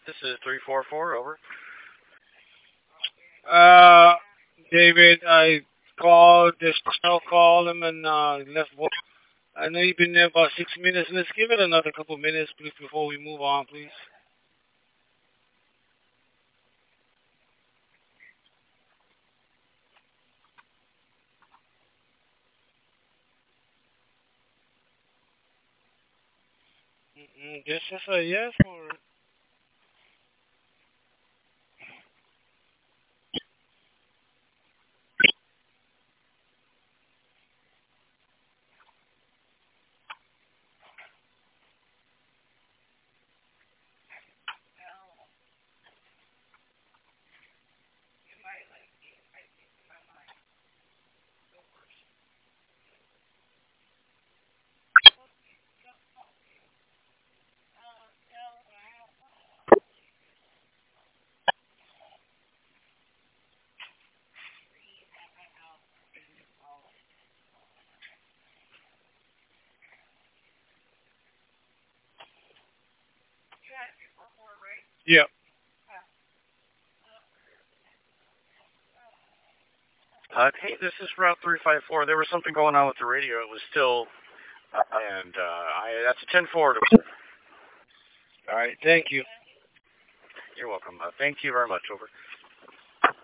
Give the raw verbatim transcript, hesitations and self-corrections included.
This is three four four, over. Uh, David, I called, just now called him and uh, left voice. I know you've been there about six minutes. Let's give it another couple minutes, please, before we move on, please. Mm-mm, this is a yes or yeah. Uh, hey, this is Route three five four. There was something going on with the radio. It was still, and uh, I that's a ten four. All right, thank you. You're welcome. Uh, thank you very much. Over.